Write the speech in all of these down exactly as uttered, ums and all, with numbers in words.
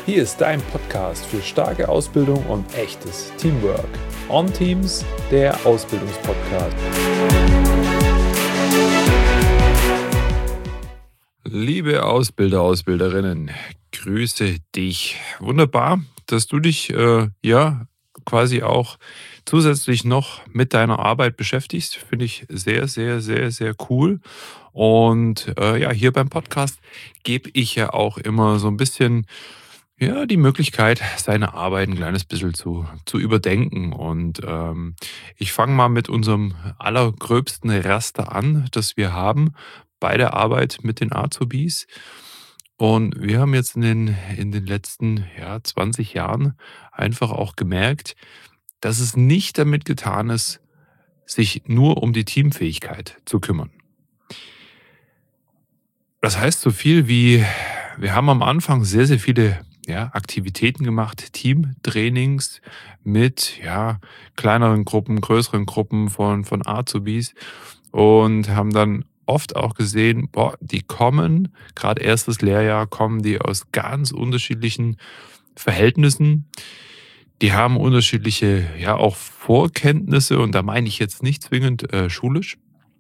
Hier ist dein Podcast für starke Ausbildung und echtes Teamwork. On Teams, der Ausbildungspodcast. Liebe Ausbilder, Ausbilderinnen, grüße dich. Wunderbar, dass du dich äh, ja quasi auch zusätzlich noch mit deiner Arbeit beschäftigst. Finde ich sehr, sehr, sehr, sehr cool. Und äh, ja, hier beim Podcast gebe ich ja auch immer so ein bisschen ja, die Möglichkeit, seine Arbeit ein kleines bisschen zu, zu überdenken. Und ähm, ich fange mal mit unserem allergröbsten Raster an, das wir haben bei der Arbeit mit den Azubis. Und wir haben jetzt in den, in den letzten ja, zwanzig Jahren einfach auch gemerkt, dass es nicht damit getan ist, sich nur um die Teamfähigkeit zu kümmern. Das heißt so viel wie, wir haben am Anfang sehr, sehr viele ja, Aktivitäten gemacht, Teamtrainings mit ja, kleineren Gruppen, größeren Gruppen von, von Azubis und haben dann oft auch gesehen, boah, die kommen, gerade erstes Lehrjahr, kommen die aus ganz unterschiedlichen Verhältnissen. Die haben unterschiedliche, ja, auch Vorkenntnisse und da meine ich jetzt nicht zwingend äh, schulisch.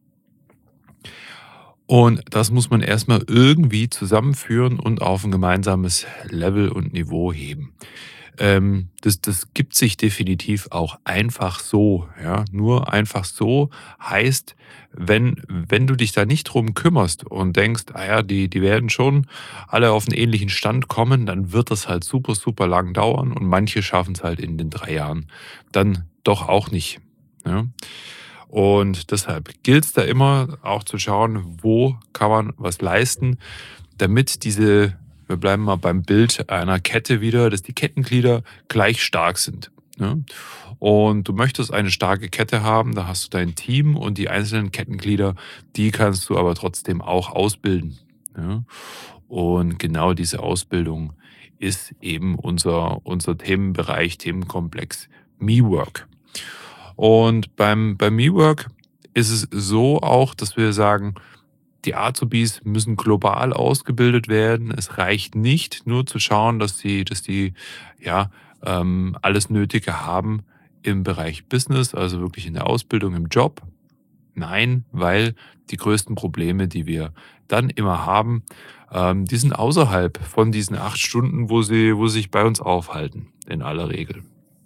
Und das muss man erstmal irgendwie zusammenführen und auf ein gemeinsames Level und Niveau heben. Ähm, das das gibt sich definitiv auch einfach so, ja. Nur einfach so heißt, wenn wenn du dich da nicht drum kümmerst und denkst: „Ah ja, die die werden schon alle auf 'n ähnlichen Stand kommen“, dann wird das halt super, super lang dauern und manche schaffen es halt in den drei Jahren dann doch auch nicht, ja? Und deshalb gilt es da immer auch zu schauen, wo kann man was leisten, damit diese wir bleiben mal beim Bild einer Kette wieder, dass die Kettenglieder gleich stark sind, ne? Und du möchtest eine starke Kette haben, da hast du dein Team und die einzelnen Kettenglieder, die kannst du aber trotzdem auch ausbilden, ja? Und genau diese Ausbildung ist eben unser unser Themenbereich, Themenkomplex Me-Work. Und beim beim Me-Work ist es so auch, dass wir sagen, die Azubis müssen global ausgebildet werden. Es reicht nicht nur zu schauen, dass die dass die, ja, ähm, alles Nötige haben im Bereich Business, also wirklich in der Ausbildung, im Job. Nein, weil die größten Probleme, die wir dann immer haben, ähm, die sind außerhalb von diesen acht Stunden, wo sie wo sie sich bei uns aufhalten, in aller Regel.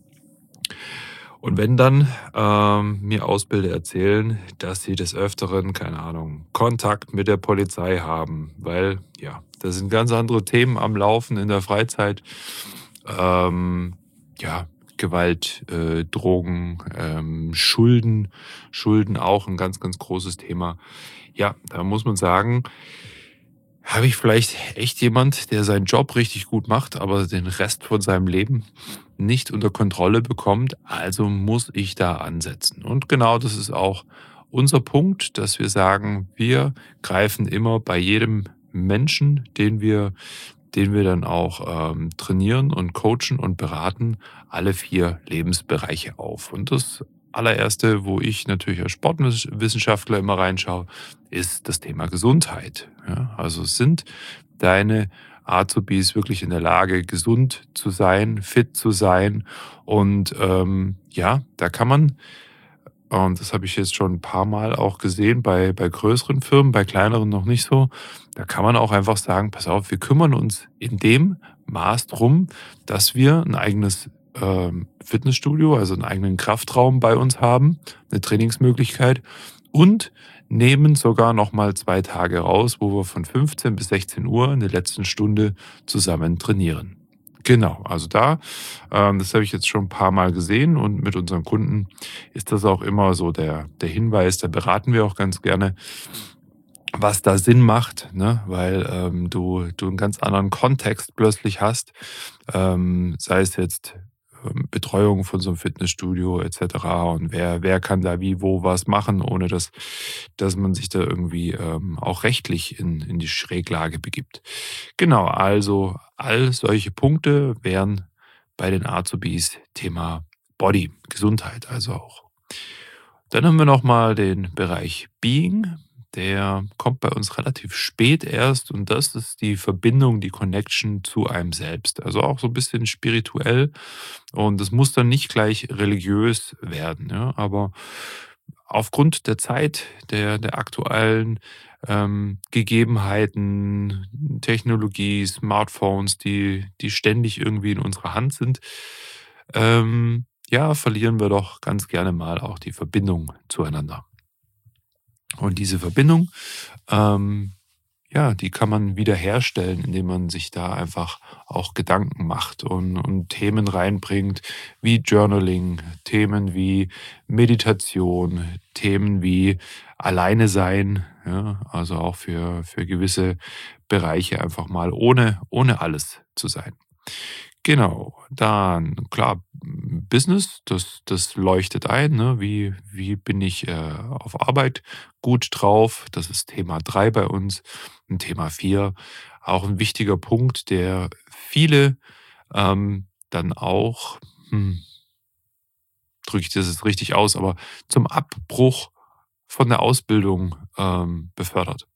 Und wenn dann ähm, mir Ausbilder erzählen, dass sie des Öfteren, keine Ahnung, Kontakt mit der Polizei haben, weil ja, da sind ganz andere Themen am Laufen in der Freizeit. Ähm, ja, Gewalt, äh, Drogen, ähm, Schulden, Schulden auch ein ganz, ganz großes Thema. Ja, da muss man sagen, habe ich vielleicht echt jemand, der seinen Job richtig gut macht, aber den Rest von seinem Leben nicht unter Kontrolle bekommt, also muss ich da ansetzen. Und genau das ist auch unser Punkt, dass wir sagen, wir greifen immer bei jedem Menschen, den wir den wir dann auch, ähm, trainieren und coachen und beraten, alle vier Lebensbereiche auf. Und das Allererste, wo ich natürlich als Sportwissenschaftler immer reinschaue, ist das Thema Gesundheit, ja? Also, sind deine Azubis wirklich in der Lage, gesund zu sein, fit zu sein? Und, ähm, ja, da kann man und das habe ich jetzt schon ein paar Mal auch gesehen bei bei größeren Firmen, bei kleineren noch nicht so. Da kann man auch einfach sagen: „Pass auf, wir kümmern uns in dem Maß drum, dass wir ein eigenes, ähm, Fitnessstudio, also einen eigenen Kraftraum bei uns haben, eine Trainingsmöglichkeit und nehmen sogar noch mal zwei Tage raus, wo wir von fünfzehn bis sechzehn Uhr in der letzten Stunde zusammen trainieren.“ Genau, also da ähm, das habe ich jetzt schon ein paar Mal gesehen und mit unseren Kunden ist das auch immer so der der Hinweis, da beraten wir auch ganz gerne, was da Sinn macht, ne? Weil, ähm, du du einen ganz anderen Kontext plötzlich hast, ähm, sei es jetzt, ähm, Betreuung von so einem Fitnessstudio et cetera und wer wer kann da wie, wo was machen, ohne dass dass man sich da irgendwie, ähm, auch rechtlich in in die Schräglage begibt. Genau, also all solche Punkte wären bei den Azubis Thema Body, Gesundheit also auch. Dann haben wir noch mal den Bereich Being. der kommt bei uns relativ spät erst und das ist die Verbindung, die Connection zu einem selbst. Also auch so ein bisschen spirituell und es muss dann nicht gleich religiös werden, ja, aber aufgrund der Zeit, der der aktuellen, ähm, Gegebenheiten, Technologie, Smartphones, die die ständig irgendwie in unserer Hand sind, ähm, ja, verlieren wir doch ganz gerne mal auch die Verbindung zueinander. Und diese Verbindung, ähm, ja, die kann man wiederherstellen, indem man sich da einfach auch Gedanken macht und und Themen reinbringt wie Journaling, Themen wie Meditation, Themen wie Alleine sein, ja, also auch für für gewisse Bereiche einfach mal ohne ohne alles zu sein. Genau, dann klar, hm, Business, das das leuchtet ein, ne? Wie wie bin ich, äh, auf Arbeit gut drauf? Das ist Thema drei bei uns. Und Thema vier, auch ein wichtiger Punkt, der viele, ähm, dann auch, hm, drücke ich das jetzt richtig aus, aber zum Abbruch von der Ausbildung, ähm, befördert.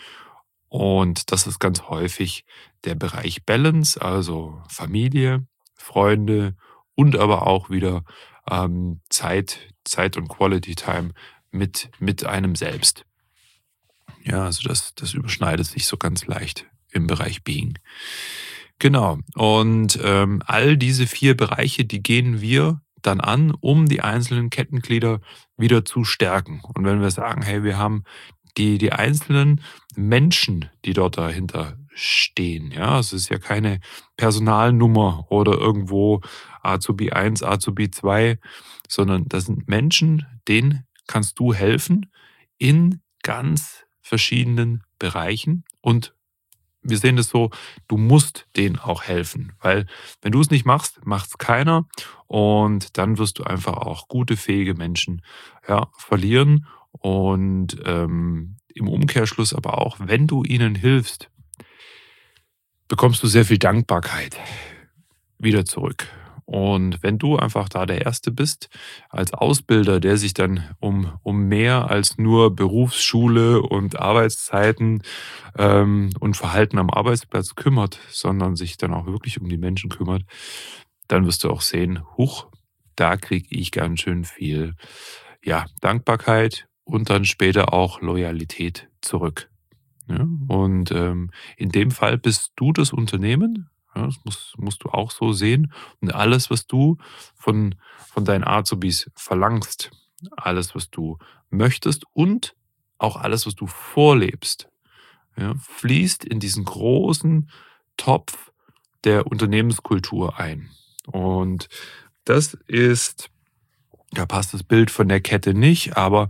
Und das ist ganz häufig der Bereich Balance, also Familie, Freunde und aber auch wieder, ähm, Zeit Zeit und Quality Time mit mit einem selbst. Ja, also das das überschneidet sich so ganz leicht im Bereich Being. Genau. Und, ähm, all diese vier Bereiche, die gehen wir dann an, um die einzelnen Kettenglieder wieder zu stärken. Und wenn wir sagen: „Hey, wir haben die die einzelnen Menschen, die dort dahinter stehen“, ja? Also, es ist ja keine Personalnummer oder irgendwo Azubi eins, Azubi zwei, sondern das sind Menschen, denen kannst du helfen in ganz verschiedenen Bereichen und wir sehen das so, du musst denen auch helfen, weil wenn du es nicht machst, macht es keiner und dann wirst du einfach auch gute, fähige Menschen, ja, verlieren und, ähm, im Umkehrschluss aber auch, wenn du ihnen hilfst, bekommst du sehr viel Dankbarkeit wieder zurück. Und wenn du einfach da der Erste bist als Ausbilder, der sich dann um um mehr als nur Berufsschule und Arbeitszeiten, ähm, und Verhalten am Arbeitsplatz kümmert, sondern sich dann auch wirklich um die Menschen kümmert, dann wirst du auch sehen: „Huch, da kriege ich ganz schön viel, ja, Dankbarkeit und dann später auch Loyalität zurück.“ Ja, und, ähm, in dem Fall bist du das Unternehmen, ja, das musst musst du auch so sehen. Und alles, was du von von deinen Azubis verlangst, alles, was du möchtest und auch alles, was du vorlebst, ja, fließt in diesen großen Topf der Unternehmenskultur ein. Und das ist da passt das Bild von der Kette nicht, aber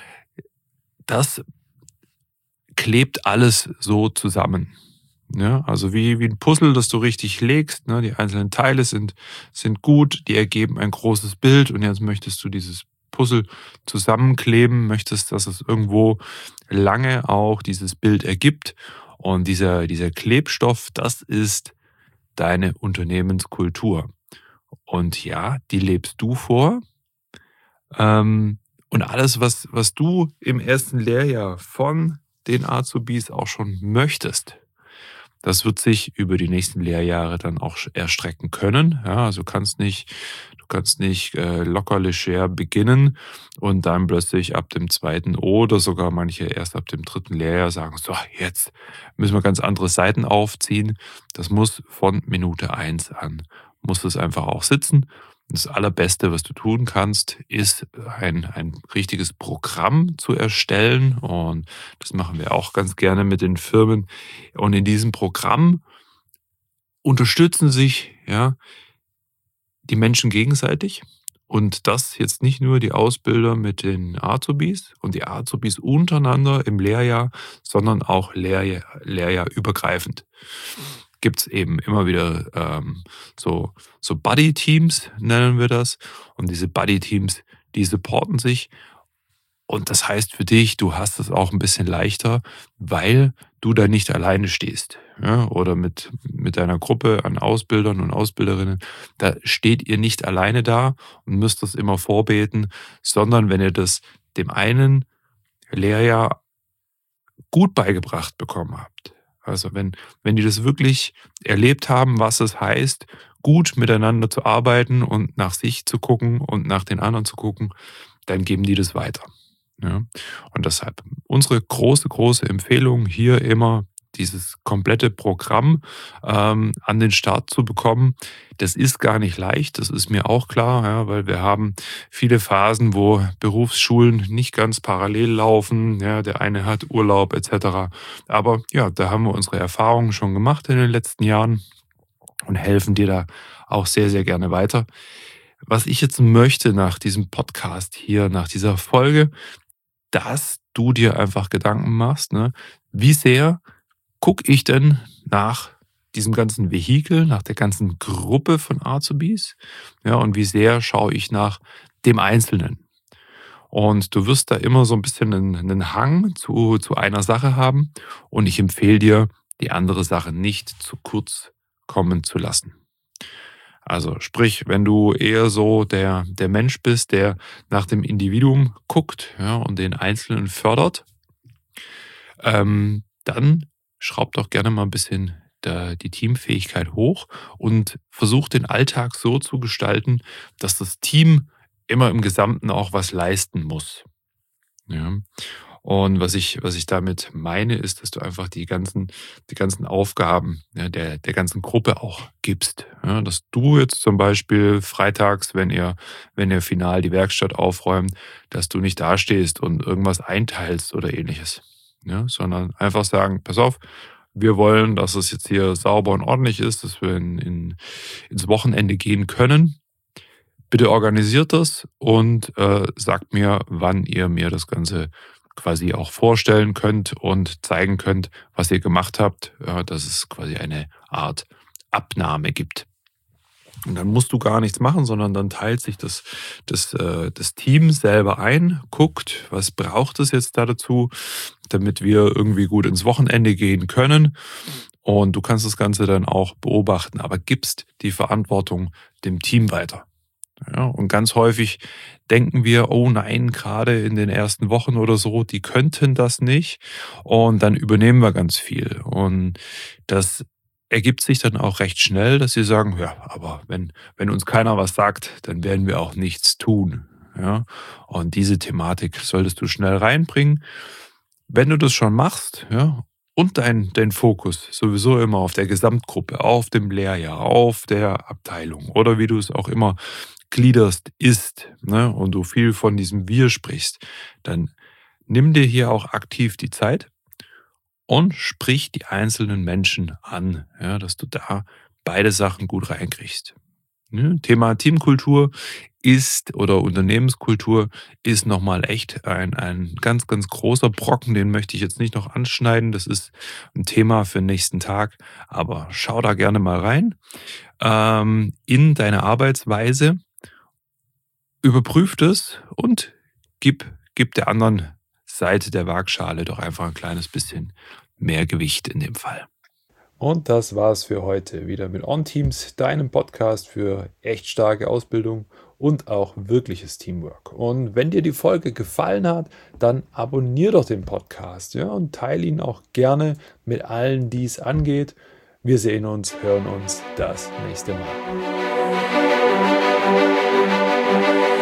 das klebt alles so zusammen. Ja, also wie wie 'n Puzzle, das du richtig legst, ne? Die einzelnen Teile sind sind gut, die ergeben ein großes Bild und jetzt möchtest du dieses Puzzle zusammenkleben, möchtest, dass es irgendwo lange auch dieses Bild ergibt. Und dieser dieser Klebstoff, das ist deine Unternehmenskultur. Und ja, die lebst du vor. Ähm, und alles, was was du im ersten Lehrjahr von den Azubis auch schon möchtest, das wird sich über die nächsten Lehrjahre dann auch sch erstrecken können. Ja, also, du kannst nicht du kannst nicht, äh, locker leger beginnen und dann plötzlich ab dem zweiten oder sogar manche erst ab dem dritten Lehrjahr sagen: „So, jetzt müssen wir ganz andere Seiten aufziehen.“ Das muss von Minute eins an muss es einfach auch sitzen. Das Allerbeste, was du tun kannst, ist ein ein richtiges Programm zu erstellen und das machen wir auch ganz gerne mit den Firmen. Und in diesem Programm unterstützen sich, ja, die Menschen gegenseitig und das jetzt nicht nur die Ausbilder mit den Azubis und die Azubis untereinander im Lehrjahr, sondern auch Lehrjahr lehrjahrübergreifend. Gibt's eben immer wieder, ähm, so so Buddy-Teams nennen wir das und diese Buddy-Teams, die supporten sich und das heißt für dich, du hast es auch ein bisschen leichter, weil du da nicht alleine stehst, ja, oder mit mit deiner Gruppe an Ausbildern und Ausbilderinnen. Da steht ihr nicht alleine da und müsst das immer vorbeten, sondern wenn ihr das dem einen Lehrjahr gut beigebracht bekommen habt. Also wenn, wenn die das wirklich erlebt haben, was es heißt, gut miteinander zu arbeiten und nach sich zu gucken und nach den anderen zu gucken, dann geben die das weiter. Ja? Und deshalb unsere große, große Empfehlung hier immer, dieses komplette Programm ähm, an den Start zu bekommen. Das ist gar nicht leicht, das ist mir auch klar, ja, weil wir haben viele Phasen, wo Berufsschulen nicht ganz parallel laufen. Ja, der eine hat Urlaub et cetera. Aber ja, da haben wir unsere Erfahrungen schon gemacht in den letzten Jahren und helfen dir da auch sehr, sehr gerne weiter. Was ich jetzt möchte nach diesem Podcast hier, nach dieser Folge, dass du dir einfach Gedanken machst, ne? Wie sehr gucke ich denn nach diesem ganzen Vehikel, nach der ganzen Gruppe von Azubis? Ja, und wie sehr schaue ich nach dem Einzelnen? Und du wirst da immer so ein bisschen einen, einen Hang zu, zu einer Sache haben. Und ich empfehle dir, die andere Sache nicht zu kurz kommen zu lassen. Also sprich, wenn du eher so der, der Mensch bist, der nach dem Individuum guckt, ja, und den Einzelnen fördert, ähm, dann schraub doch gerne mal ein bisschen da die Teamfähigkeit hoch und versuch den Alltag so zu gestalten, dass das Team immer im Gesamten auch was leisten muss. Ja. Und was ich was ich damit meine, ist, dass du einfach die ganzen die ganzen Aufgaben, ja, der der ganzen Gruppe auch gibst. Ja, dass du jetzt zum Beispiel freitags, wenn ihr wenn ihr final die Werkstatt aufräumt, dass du nicht dastehst und irgendwas einteilst oder Ähnliches, ja, sondern einfach sagen: „Pass auf, wir wollen, dass es jetzt hier sauber und ordentlich ist, dass wir in in ins Wochenende gehen können. Bitte organisiert das und, äh, sagt mir, wann ihr mir das Ganze quasi auch vorstellen könnt und zeigen könnt, was ihr gemacht habt, ja, dass es quasi eine Art Abnahme gibt. Und dann musst du gar nichts machen, sondern dann teilt sich das das, äh das Team selber ein, guckt, was braucht es jetzt da dazu, damit wir irgendwie gut ins Wochenende gehen können. Und du kannst das Ganze dann auch beobachten, aber gibst die Verantwortung dem Team weiter. Ja, und ganz häufig denken wir: „Oh nein, gerade in den ersten Wochen oder so, die könnten das nicht." Und dann übernehmen wir ganz viel. Und das ergibt sich dann auch recht schnell, dass sie sagen: „Ja, aber wenn wenn uns keiner was sagt, dann werden wir auch nichts tun." Ja? Und diese Thematik solltest du schnell reinbringen. Wenn du das schon machst, ja, und dein dein Fokus sowieso immer auf der Gesamtgruppe, auf dem Lehrjahr, auf der Abteilung oder wie du es auch immer gliederst, ist, ne, und du viel von diesem Wir sprichst, dann nimm dir hier auch aktiv die Zeit und sprich die einzelnen Menschen an, ja, dass du da beide Sachen gut reinkriegst. Ne? Thema Teamkultur ist oder Unternehmenskultur ist nochmal echt ein, ein ganz, ganz großer Brocken, den möchte ich jetzt nicht noch anschneiden. Das ist ein Thema für den nächsten Tag, aber schau da gerne mal rein ähm, in deine Arbeitsweise. Überprüf das und gib gib der anderen Seite der Waagschale doch einfach ein kleines bisschen mehr Gewicht in dem Fall. Und das war's für heute wieder mit OnTeams, deinem Podcast für echt starke Ausbildung und auch wirkliches Teamwork. Und wenn dir die Folge gefallen hat, dann abonnier doch den Podcast, ja, und teile ihn auch gerne mit allen, die es angeht. Wir sehen uns, hören uns das nächste Mal.